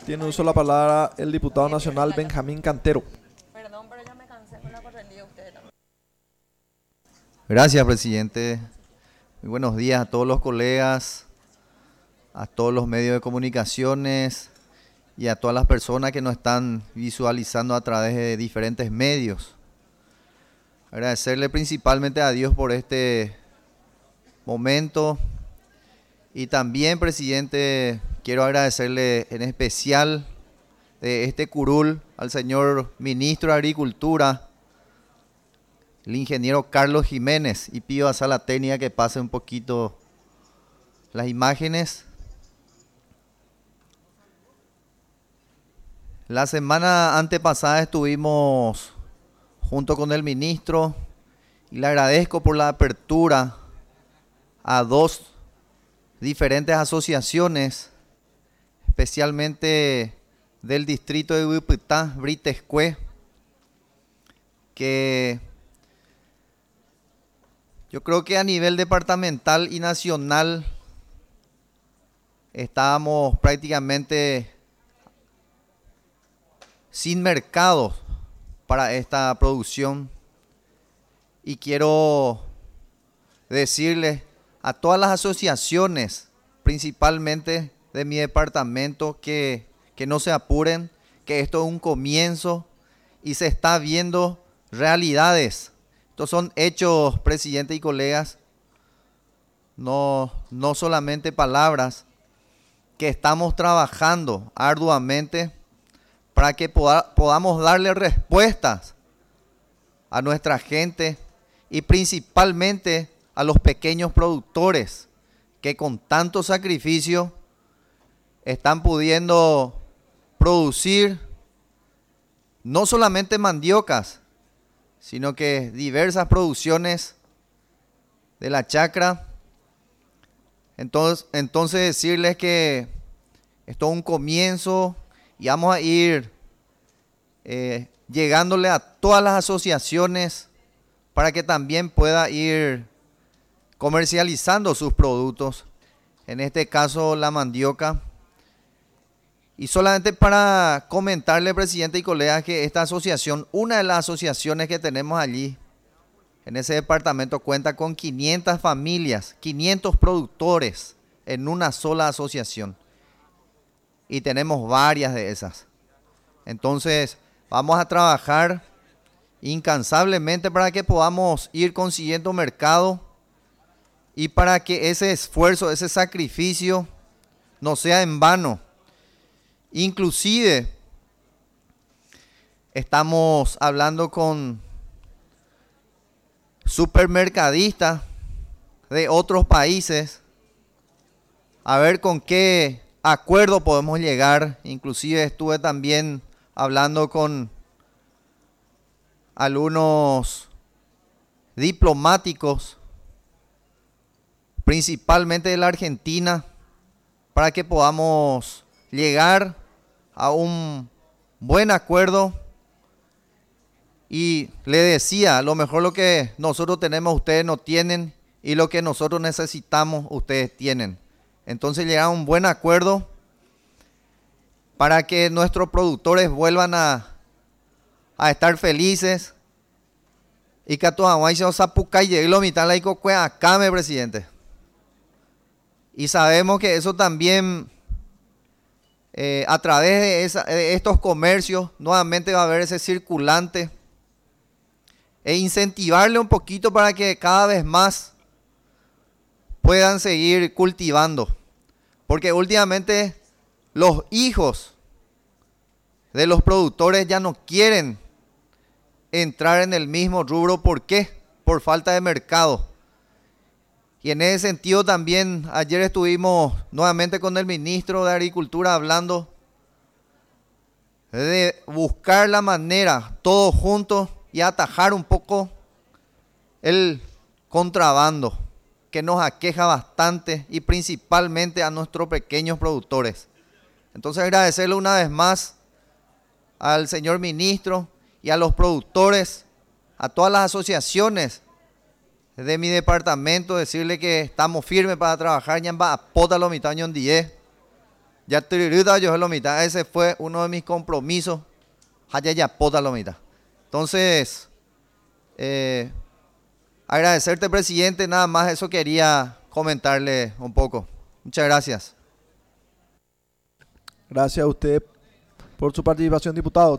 Tiene uso la palabra el diputado nacional Benjamín Cantero. Perdón, pero ya me cansé con la correría de ustedes también. Gracias, presidente. Muy buenos días a todos los colegas, a todos los medios de comunicaciones y a todas las personas que nos están visualizando a través de diferentes medios. Agradecerle principalmente a Dios por este momento y también, presidente, quiero agradecerle en especial de este curul al señor ministro de Agricultura, el ingeniero Carlos Jiménez, y pido a Sala Técnica que pase un poquito las imágenes. La semana antepasada estuvimos junto con el ministro y le agradezco por la apertura a dos diferentes asociaciones, especialmente del distrito de Huipitá, Britescue, que yo creo que a nivel departamental y nacional estábamos prácticamente sin mercado para esta producción, y quiero decirles a todas las asociaciones, principalmente de mi departamento, que no se apuren, que esto es un comienzo y se está viendo realidades. Estos son hechos, presidente y colegas, no solamente palabras, que estamos trabajando arduamente para que podamos darle respuestas a nuestra gente y principalmente a los pequeños productores que con tanto sacrificio están pudiendo producir no solamente mandiocas, sino que diversas producciones de la chacra. Entonces decirles que esto es un comienzo y vamos a ir llegándole a todas las asociaciones para que también pueda ir comercializando sus productos, en este caso la mandioca. Y solamente para comentarle, presidente y colegas, que esta asociación, una de las asociaciones que tenemos allí, en ese departamento, cuenta con 500 familias, 500 productores en una sola asociación. Y tenemos varias de esas. Entonces, vamos a trabajar incansablemente para que podamos ir consiguiendo mercado y para que ese esfuerzo, ese sacrificio no sea en vano. Inclusive, estamos hablando con supermercadistas de otros países a ver con qué acuerdo podemos llegar. Inclusive estuve también hablando con algunos diplomáticos, principalmente de la Argentina, para que podamos llegar a un buen acuerdo. Y le decía, a lo mejor lo que nosotros tenemos ustedes no tienen, y lo que nosotros necesitamos ustedes tienen. Entonces llegar a un buen acuerdo para que nuestros productores vuelvan a estar felices. Y que a todos aguantes zapuca y llegue lo mitad la ico acá, presidente. Y sabemos que eso también, a través de estos comercios, nuevamente va a haber ese circulante, e incentivarle un poquito para que cada vez más puedan seguir cultivando. Porque últimamente los hijos de los productores ya no quieren entrar en el mismo rubro. ¿Por qué? Por falta de mercado. Y en ese sentido también ayer estuvimos nuevamente con el ministro de Agricultura hablando de buscar la manera todos juntos y atajar un poco el contrabando que nos aqueja bastante, y principalmente a nuestros pequeños productores. Entonces agradecerle una vez más al señor ministro y a los productores, a todas las asociaciones de mi departamento, decirle que estamos firmes para trabajar ya en Bapota lo mitad en 10 Ya tirida yo lo mitad. Ese fue uno de mis compromisos. Ya pota lo mitad. Entonces, agradecerte, presidente. Nada más eso quería comentarle un poco. Muchas gracias. Gracias a usted por su participación, diputado.